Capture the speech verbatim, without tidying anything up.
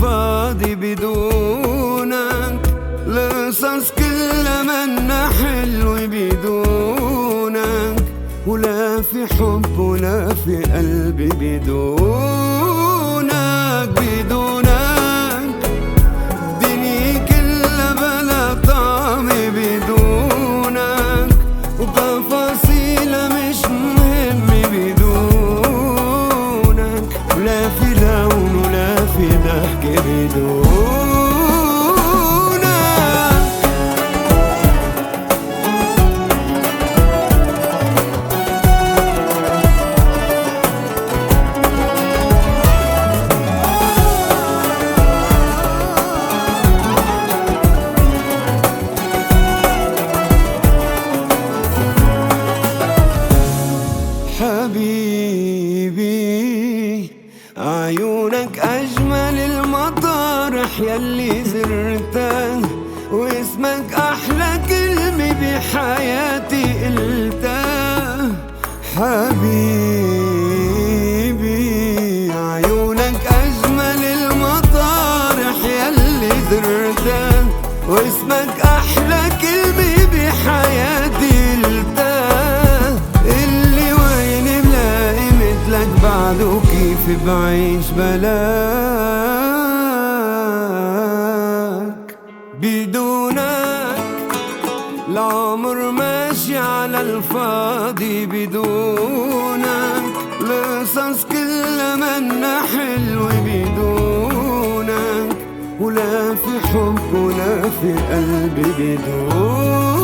الفاضي بدونك، لصص كل منا حلو بدونك، ولا في حب ولا في قلبي بدونك. بدونك الدنيا كلها بلا طعم بدونك، وتفاصيلها مش مهم بدونك، ولا في لون ولا في ضحكة بدونك. حبيبي عيونك أجمل المطارح يلي زرتها، واسمك أحلى كلمة بحياتي قلتها. حبيبي عيونك أجمل المطارح يلي زرتها، واسمك أحلى كلمة بحياتي قلتها. اللي وين بلاقي مثلك بعده، كيف بعيش بلاك. بدونك العمر ماشي على الفاضي بدونك، لصص كل منا حلو بدونك، ولا في حب ولا في قلبي بدونك.